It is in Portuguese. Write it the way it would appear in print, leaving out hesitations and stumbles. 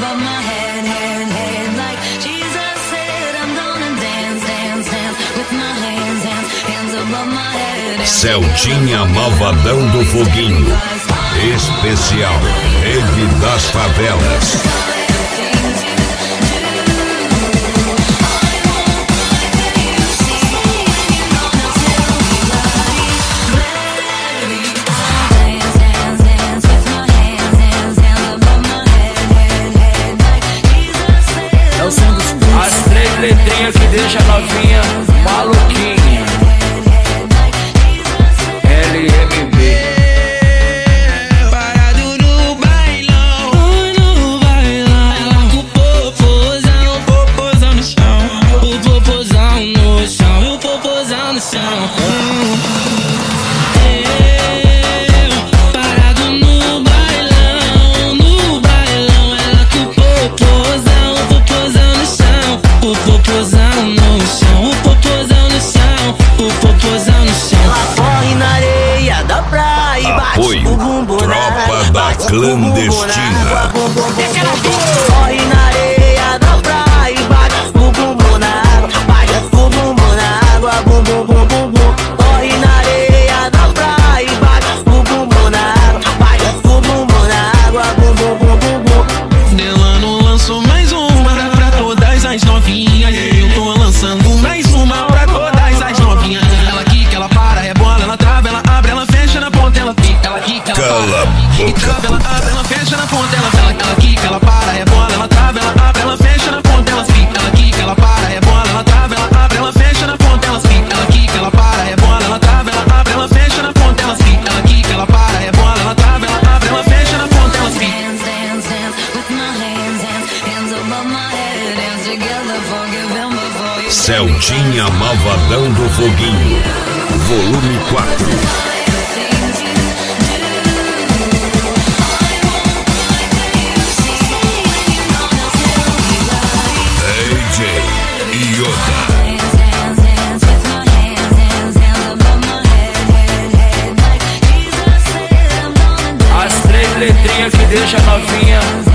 above my head, head, head. Like Jesus said, I'm gonna dance, dance, dance with my hands, hands, hands above my head. Celdinha Malvadão do Foguinho. Especial Rede das Favelas. As três letrinhas que deixa a novinha maluquinha. LMB. Parado no bailão, ela com o popozão no chão, o popozão no chão, e o popozão no chão. Parado no bailão, ela com o popozão no chão, o popozão no chão, o popozão no chão, o popozão no chão. Ela corre na areia da praia e bate Apoio, o bumbum na Tropa da Clandestina. Corre na areia da praia e bate o bumbum na água, bate o bumbum na água, bum bum bum bum bum. Corre na areia da praia e bate o bumbum na água, bate o bumbum na água, bum bum bum bum bum. Delano lançou mais uma pra todas as novinhas. Eu tô lançando mais uma pra todas as novinhas. Ela quica, ela para, rebola, ela trava, ela abre, ela fecha na ponta, ela fica, ela quica, ela Cala para, e trava, ela abre, ela fecha na ponta, ela quica, ela para, rebola, ela trava, ela abre, ela fecha na ponta, ela fica, ela quica, ela para, rebola, ela trava, ela abre, ela fecha na ponta, ela fica, ela quica, ela para, rebola, ela trava, ela abre, ela fecha na ponta, ela fica, ela quica, ela para, rebola, ela trava, ela abre, ela fecha na ponta, ela fica. Dance, dance, dance with my hands, hands, hands above my head. Hands together, forgive him before you. Celdinha Malvadão do Foguinho. Volume 4. AJ Yoda. Hands, hands, hands with my hands, hands, hands above my head, head, head. Like Jesus said, I'm gonna dance. As três letrinhas que deixa a novinha